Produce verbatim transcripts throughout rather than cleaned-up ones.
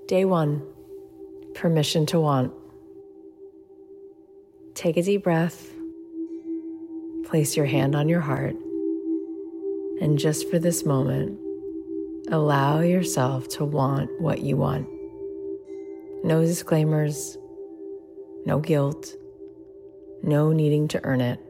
Day one, permission to want. Take a deep breath, place your hand on your heart, and just for this moment, allow yourself to want what you want. No disclaimers, no guilt, no needing to earn it.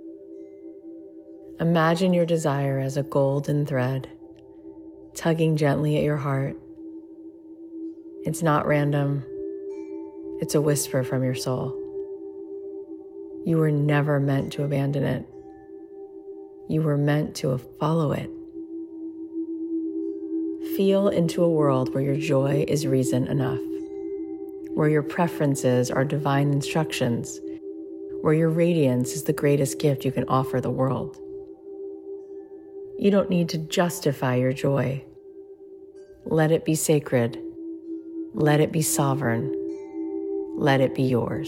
Imagine your desire as a golden thread, tugging gently at your heart. It's not random. It's a whisper from your soul. You were never meant to abandon it. You were meant to follow it. Feel into a world where your joy is reason enough, where your preferences are divine instructions, where your radiance is the greatest gift you can offer the world. You don't need to justify your joy. Let it be sacred. Let it be sovereign. Let it be yours.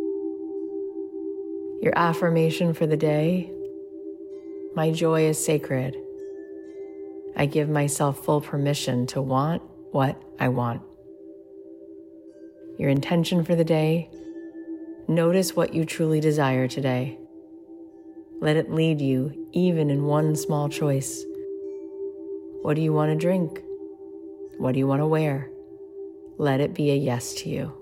Your affirmation for the day: my joy is sacred. I give myself full permission to want what I want. Your intention for the day: notice what you truly desire today. Let it lead you even in one small choice. What do you want to drink? What do you want to wear? Let it be a yes to you.